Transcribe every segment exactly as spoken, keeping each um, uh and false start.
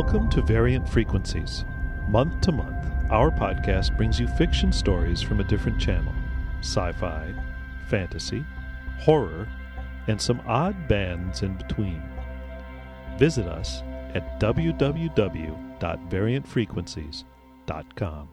Welcome to Variant Frequencies. Month to month, our podcast brings you fiction stories from a different channel. Sci-fi, fantasy, horror, and some odd bands in between. Visit us at w w w dot variant frequencies dot com.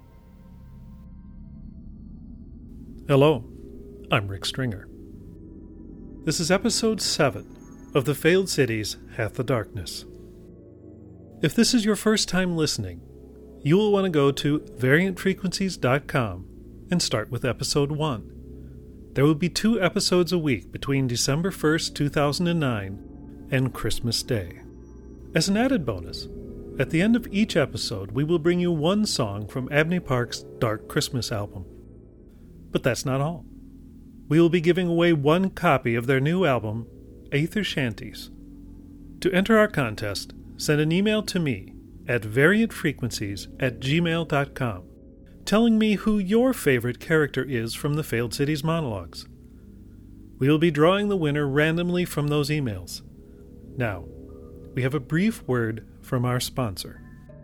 Hello, I'm Rick Stringer. This is episode seven of The Failed Cities Hath the Darkness. If this is your first time listening, you will want to go to variant frequencies dot com and start with episode one. There will be two episodes a week between December first, two thousand nine and Christmas Day. As an added bonus, at the end of each episode we will bring you one song from Abney Park's Dark Christmas album. But that's not all. We will be giving away one copy of their new album, Aether Shanties. To enter our contest, send an email to me at variant frequencies at gmail dot com telling me who your favorite character is from the Failed Cities monologues. We will be drawing the winner randomly from those emails. Now, we have a brief word from our sponsor.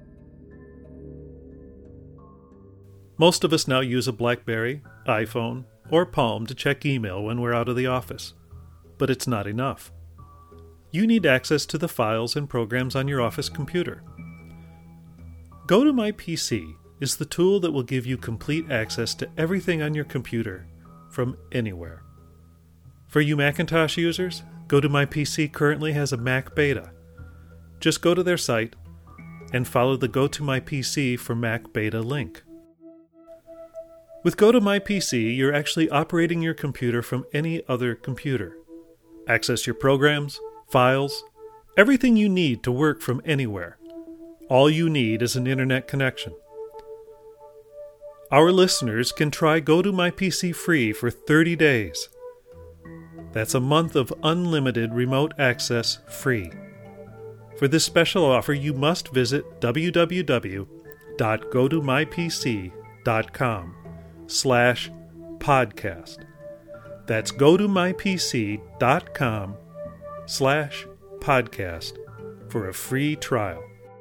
Most of us now use a BlackBerry, iPhone, or Palm to check email when we're out of the office. But it's not enough. You need access to the files and programs on your office computer. GoToMyPC is the tool that will give you complete access to everything on your computer from anywhere. For you Macintosh users, GoToMyPC currently has a Mac beta. Just go to their site and follow the GoToMyPC for Mac beta link. With GoToMyPC, you're actually operating your computer from any other computer. Access your programs, files, everything you need to work from anywhere. All you need is an internet connection. Our listeners can try GoToMyPC free for thirty days. That's a month of unlimited remote access free. For this special offer, you must visit w w w dot go to my p c dot com slash podcast. That's go to my p c dot com slash podcast for a free trial.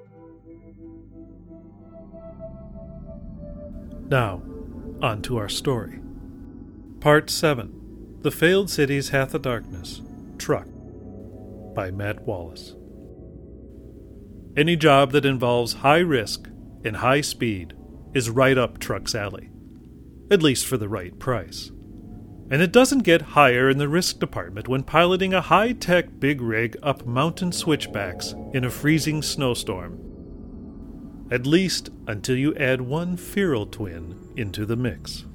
Now, on to our story. Part seven, The Failed Cities Hath the Darkness, Truck, by Matt Wallace. Any job that involves high risk and high speed is right up Truck's alley, at least for the right price. And it doesn't get higher in the risk department when piloting a high-tech big rig up mountain switchbacks in a freezing snowstorm. At least until you add one feral twin into the mix.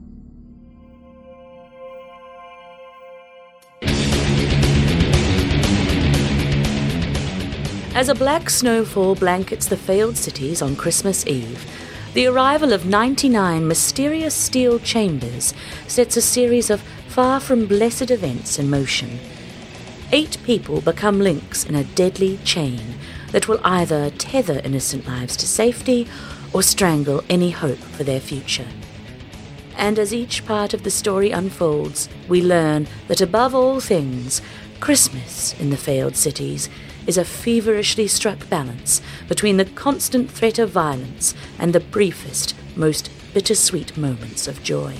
As a black snowfall blankets the failed cities on Christmas Eve, the arrival of ninety-nine mysterious steel chambers sets a series of far-from-blessed events in motion. Eight people become links in a deadly chain that will either tether innocent lives to safety or strangle any hope for their future. And as each part of the story unfolds, we learn that above all things, Christmas in the failed cities is a feverishly struck balance between the constant threat of violence and the briefest, most bittersweet moments of joy.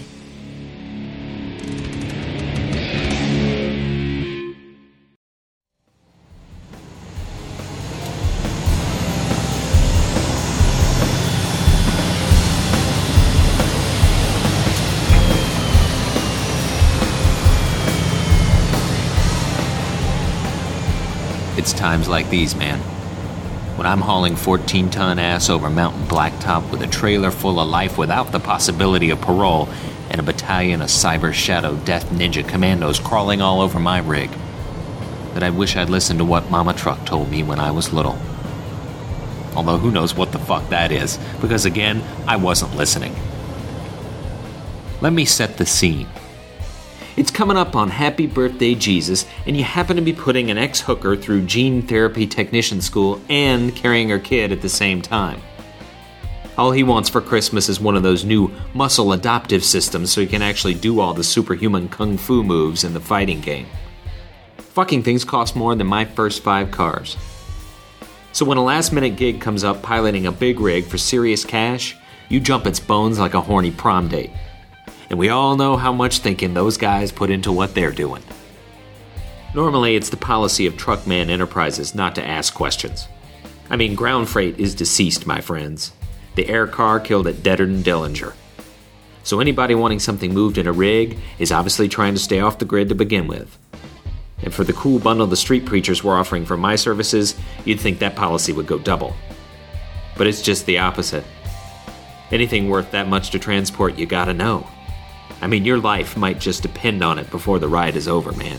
It's times like these, man. When I'm hauling fourteen-ton ass over mountain blacktop with a trailer full of life without the possibility of parole and a battalion of cyber shadow death ninja commandos crawling all over my rig, that I wish I'd listened to what Mama Truck told me when I was little. Although who knows what the fuck that is, because again, I wasn't listening. Let me set the scene. It's coming up on Happy Birthday Jesus, and you happen to be putting an ex-hooker through gene therapy technician school and carrying her kid at the same time. All he wants for Christmas is one of those new muscle adoptive systems so he can actually do all the superhuman kung fu moves in the fighting game. Fucking things cost more than my first five cars. So when a last-minute gig comes up piloting a big rig for serious cash, you jump its bones like a horny prom date. And we all know how much thinking those guys put into what they're doing. Normally, it's the policy of Truckman Enterprises not to ask questions. I mean, ground freight is deceased, my friends. The air car killed at Dedderton Dillinger. So anybody wanting something moved in a rig is obviously trying to stay off the grid to begin with. And for the cool bundle the street preachers were offering for my services, you'd think that policy would go double. But it's just the opposite. Anything worth that much to transport, you gotta know. I mean, your life might just depend on it before the ride is over, man.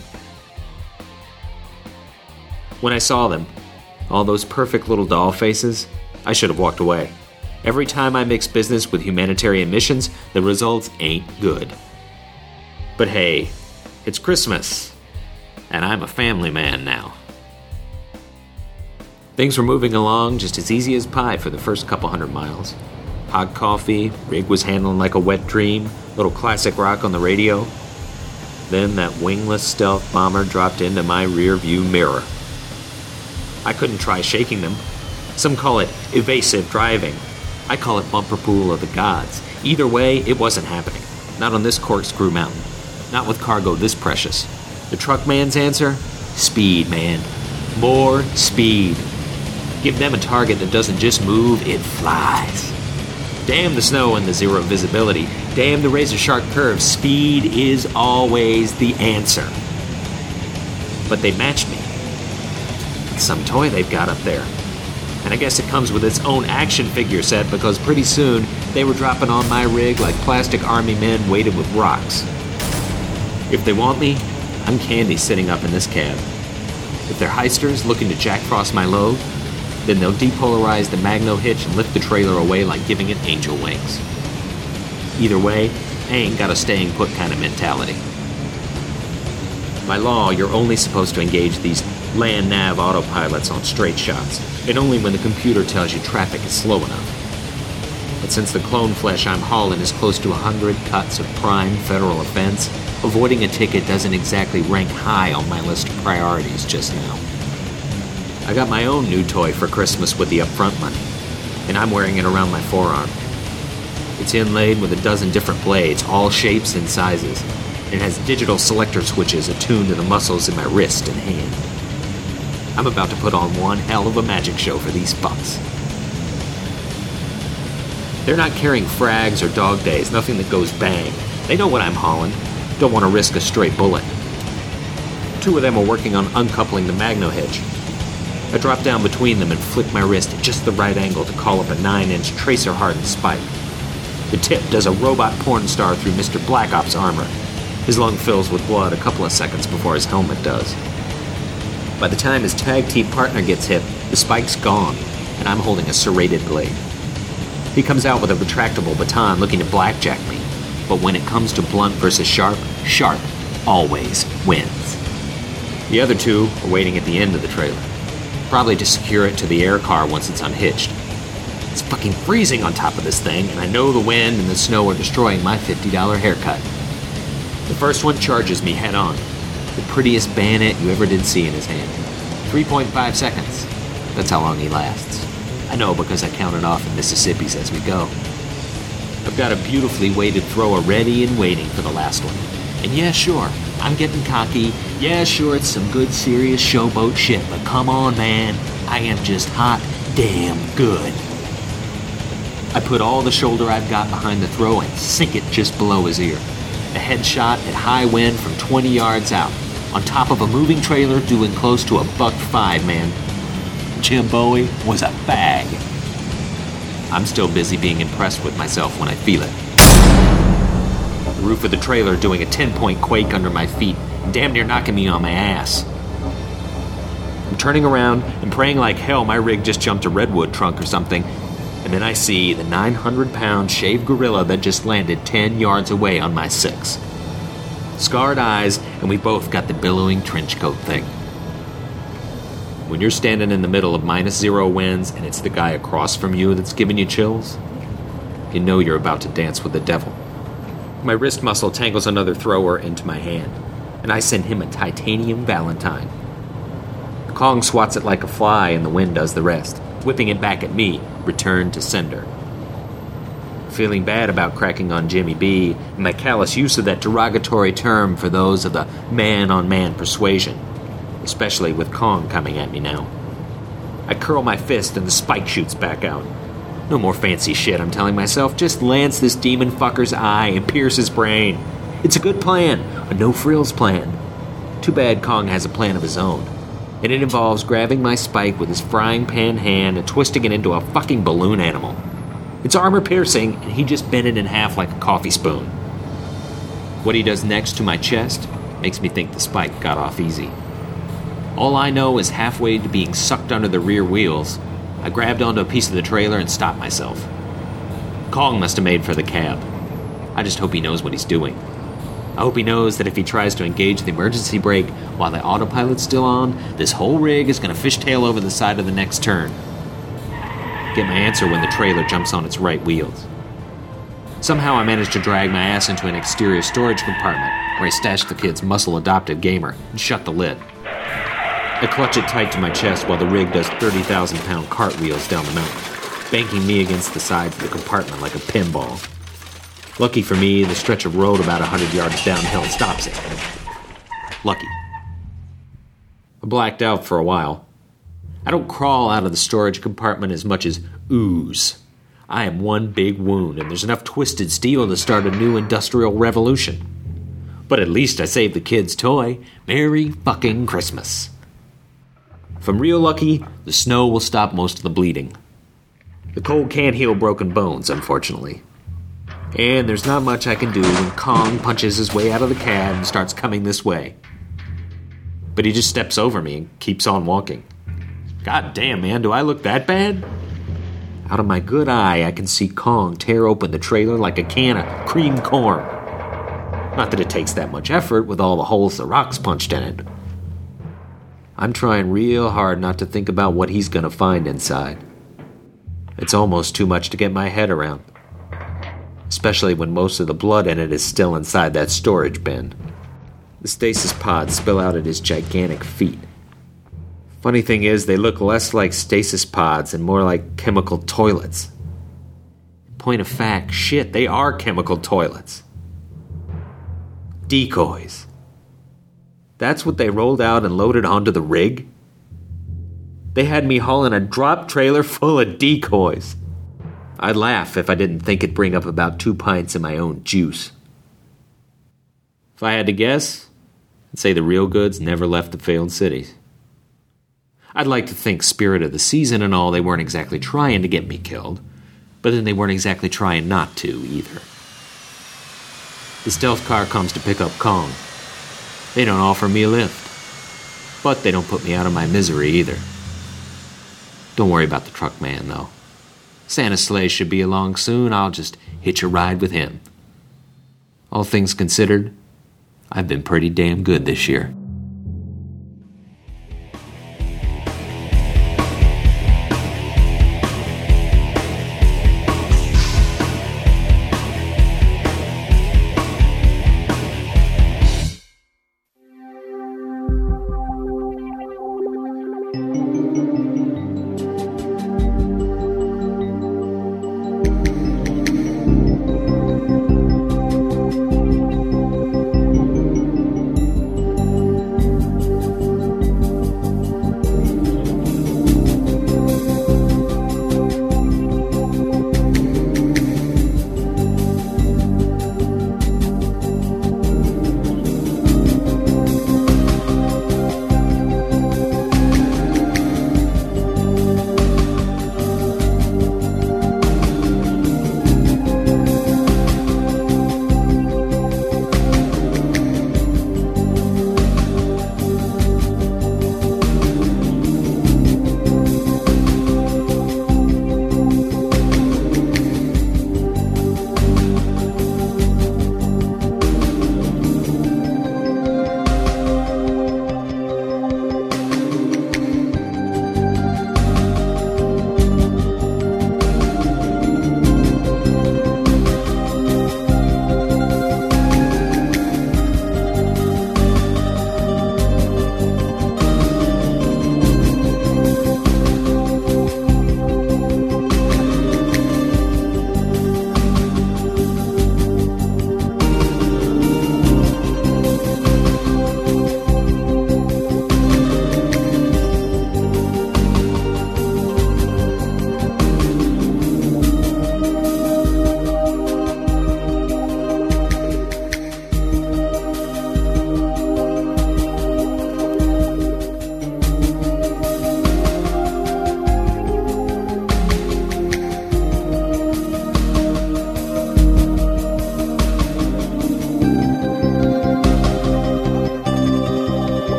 When I saw them, all those perfect little doll faces, I should have walked away. Every time I mix business with humanitarian missions, the results ain't good. But hey, it's Christmas. And I'm a family man now. Things were moving along just as easy as pie for the first couple hundred miles. Hot coffee, rig was handling like a wet dream, little classic rock on the radio. Then that wingless stealth bomber dropped into my rear view mirror. I couldn't try shaking them. Some call it evasive driving. I call it bumper pool of the gods. Either way, it wasn't happening. Not on this corkscrew mountain. Not with cargo this precious. The truck man's answer? Speed, man. More speed. Give them a target that doesn't just move, it flies. Damn the snow and the zero visibility. Damn the razor-sharp curves. Speed is always the answer. But they matched me. It's some toy they've got up there. And I guess it comes with its own action figure set because pretty soon they were dropping on my rig like plastic army men weighted with rocks. If they want me, I'm candy sitting up in this cab. If they're heisters looking to Jack Frost my load, then they'll depolarize the Magno hitch and lift the trailer away like giving it angel wings. Either way, I ain't got a staying put kind of mentality. By law, you're only supposed to engage these land nav autopilots on straight shots, and only when the computer tells you traffic is slow enough. But since the clone flesh I'm hauling is close to a hundred cuts of prime federal offense, avoiding a ticket doesn't exactly rank high on my list of priorities just now. I got my own new toy for Christmas with the upfront money, and I'm wearing it around my forearm. It's inlaid with a dozen different blades, all shapes and sizes, and has digital selector switches attuned to the muscles in my wrist and hand. I'm about to put on one hell of a magic show for these fucks. They're not carrying frags or dog days, nothing that goes bang. They know what I'm hauling. Don't want to risk a stray bullet. Two of them are working on uncoupling the Magno hitch. I drop down between them and flick my wrist at just the right angle to call up a nine-inch tracer-hardened spike. The tip does a robot porn star through Mister Black Ops armor. His lung fills with blood a couple of seconds before his helmet does. By the time his tag team partner gets hit, the spike's gone, and I'm holding a serrated blade. He comes out with a retractable baton looking to blackjack me. But when it comes to blunt versus sharp, sharp always wins. The other two are waiting at the end of the trailer, probably to secure it to the air car once it's unhitched. It's fucking freezing on top of this thing, and I know the wind and the snow are destroying my fifty dollars haircut. The first one charges me head on, the prettiest bayonet you ever did see in his hand. three point five seconds. That's how long he lasts. I know because I counted off in Mississippi's as we go. I've got a beautifully weighted thrower ready and waiting for the last one. And yeah, sure, I'm getting cocky. Yeah, sure, it's some good, serious showboat shit, but come on, man. I am just hot damn good. I put all the shoulder I've got behind the throw and sink it just below his ear. A headshot at high wind from twenty yards out, on top of a moving trailer doing close to a buck five, man. Jim Bowie was a bag. I'm still busy being impressed with myself when I feel it. The roof of the trailer doing a ten-point quake under my feet, damn near knocking me on my ass. I'm turning around and praying like hell my rig just jumped a redwood trunk or something, and then I see the nine hundred pound shaved gorilla that just landed ten yards away on my six. Scarred eyes, and we both got the billowing trench coat thing. When you're standing in the middle of minus zero winds and it's the guy across from you that's giving you chills, you know you're about to dance with the devil. My wrist muscle tangles another thrower into my hand, and I send him a titanium valentine. I Kong swats it like a fly and the wind does the rest, whipping it back at me, return to sender. Feeling bad about cracking on Jimmy B and my callous use of that derogatory term for those of the man-on-man persuasion, especially with Kong coming at me now. I curl my fist and the spike shoots back out. No more fancy shit, I'm telling myself. Just lance this demon fucker's eye and pierce his brain. It's a good plan, a no-frills plan. Too bad Kong has a plan of his own. And it involves grabbing my spike with his frying pan hand and twisting it into a fucking balloon animal. It's armor-piercing, and he just bent it in half like a coffee spoon. What he does next to my chest makes me think the spike got off easy. All I know is halfway to being sucked under the rear wheels, I grabbed onto a piece of the trailer and stopped myself. Kong must have made for the cab. I just hope he knows what he's doing. I hope he knows that if he tries to engage the emergency brake while the autopilot's still on, this whole rig is going to fishtail over the side of the next turn. Get my answer when the trailer jumps on its right wheels. Somehow I managed to drag my ass into an exterior storage compartment where I stashed the kid's muscle-adopted gamer and shut the lid. I clutch it tight to my chest while the rig does thirty thousand pound cartwheels down the mountain, banking me against the sides of the compartment like a pinball. Lucky for me, the stretch of road about one hundred yards downhill stops it. Lucky. I blacked out for a while. I don't crawl out of the storage compartment as much as ooze. I am one big wound, and there's enough twisted steel to start a new industrial revolution. But at least I saved the kid's toy. Merry fucking Christmas. If I'm real lucky, the snow will stop most of the bleeding. The cold can't heal broken bones, unfortunately. And there's not much I can do when Kong punches his way out of the cab and starts coming this way. But he just steps over me and keeps on walking. God damn, man, do I look that bad? Out of my good eye, I can see Kong tear open the trailer like a can of creamed corn. Not that it takes that much effort with all the holes the rocks punched in it. I'm trying real hard not to think about what he's gonna find inside. It's almost too much to get my head around. Especially when most of the blood in it is still inside that storage bin. The stasis pods spill out at his gigantic feet. Funny thing is, they look less like stasis pods and more like chemical toilets. Point of fact, shit, they are chemical toilets. Decoys. That's what they rolled out and loaded onto the rig? They had me hauling a drop trailer full of decoys. I'd laugh if I didn't think it'd bring up about two pints of my own juice. If I had to guess, I'd say the real goods never left the failed cities. I'd like to think spirit of the season and all, they weren't exactly trying to get me killed, but then they weren't exactly trying not to either. The stealth car comes to pick up Kong. They don't offer me a lift, but they don't put me out of my misery either. Don't worry about the truck man, though. Santa's sleigh should be along soon. I'll just hitch a ride with him. All things considered, I've been pretty damn good this year.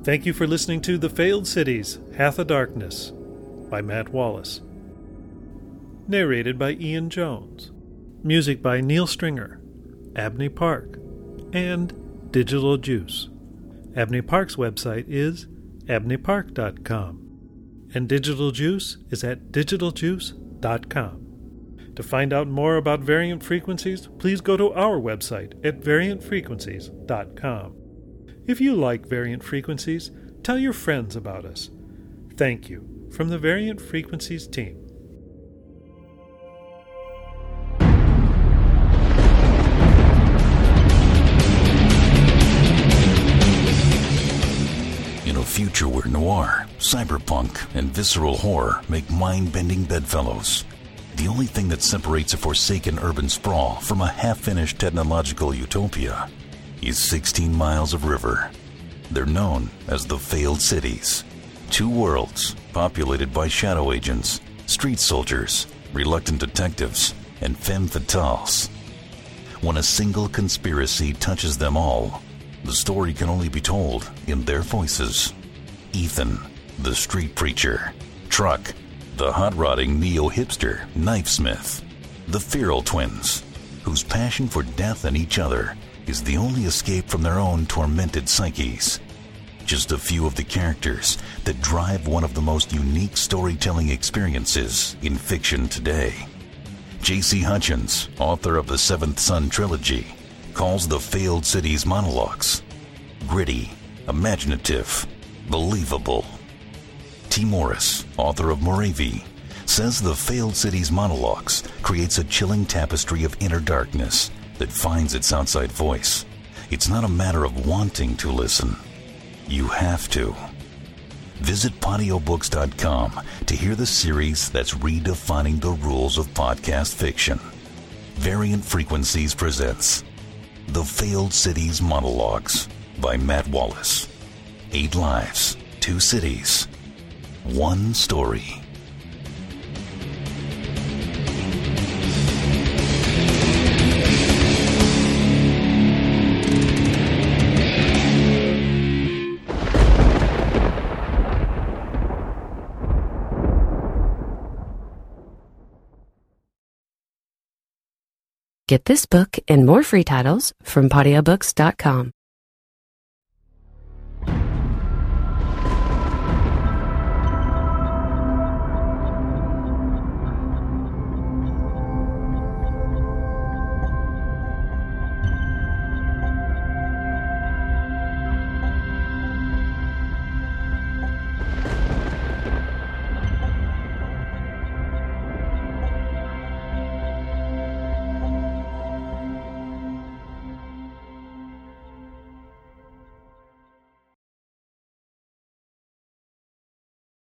Thank you for listening to The Failed Cities, Hath of Darkness by Matt Wallace. Narrated by Ian Jones. Music by Neil Stringer, Abney Park, and Digital Juice. Abney Park's website is abney park dot com, and Digital Juice is at digital juice dot com. To find out more about Variant Frequencies, please go to our website at variant frequencies dot com. If you like Variant Frequencies, tell your friends about us. Thank you from the Variant Frequencies team. In a future where noir, cyberpunk, and visceral horror make mind-bending bedfellows, the only thing that separates a forsaken urban sprawl from a half-finished technological utopia is sixteen miles of river. They're known as the Failed Cities. Two worlds populated by shadow agents, street soldiers, reluctant detectives, and femme fatales. When a single conspiracy touches them all, the story can only be told in their voices. Ethan, the street preacher. Truck, the hot-rodding neo-hipster knifesmith. The Feral twins, whose passion for death and each other is the only escape from their own tormented psyches. Just a few of the characters that drive one of the most unique storytelling experiences in fiction today. J C Hutchins, author of the Seventh Son trilogy, calls the Failed Cities monologues gritty, imaginative, believable. T. Morris, author of Moravia, says the Failed Cities monologues creates a chilling tapestry of inner darkness that finds its outside voice. It's not a matter of wanting to listen. You have to. Visit patio books dot com to hear the series that's redefining the rules of podcast fiction. Variant Frequencies presents The Failed Cities Monologues by Matt Wallace. Eight lives, two cities, one story. Get this book and more free titles from patio books dot com.